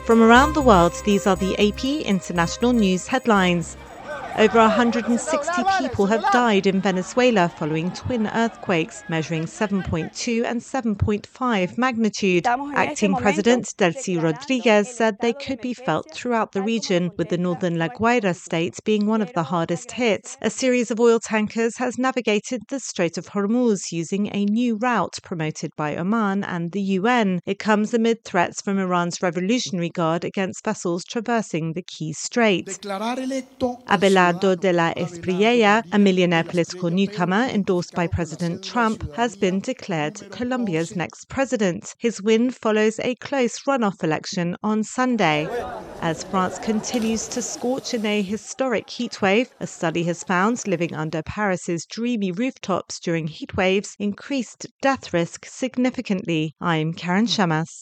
From around the world, these are the AP International News headlines. Over 160 people have died in Venezuela following twin earthquakes measuring 7.2 and 7.5 magnitude. Acting President Delcy Rodriguez said they could be felt throughout the region, with the northern La Guaira state being one of the hardest hit. A series of oil tankers has navigated the Strait of Hormuz using a new route promoted by Oman and the UN. It comes amid threats from Iran's Revolutionary Guard against vessels traversing the key strait. Abelardo de la Espriella, a millionaire political newcomer endorsed by President Trump, has been declared Colombia's next president. His win follows a close runoff election on Sunday. As France continues to scorch in a historic heatwave, a study has found living under Paris's dreamy rooftops during heatwaves increased death risk significantly. I'm Karen Shamas.